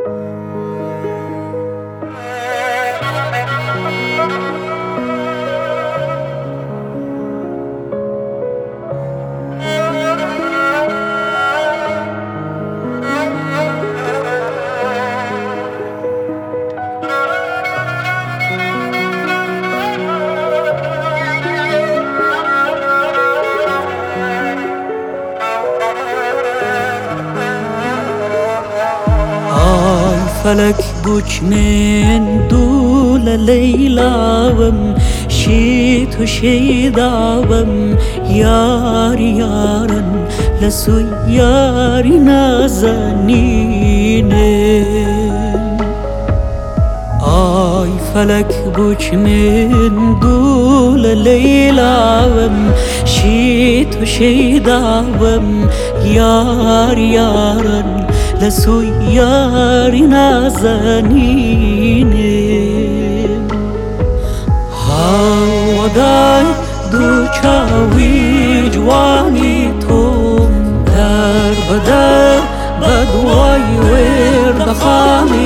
فلك بوش من دول ليلاوم شيت وشيداوم ياري يارن لسو ياري نازنين آي فلك بوش من دول ليلاوم شيت وشيداوم ياري يارن لسو یاری نازنینه هوادای دوچاوی جوانی توم در بدر بدوای ورد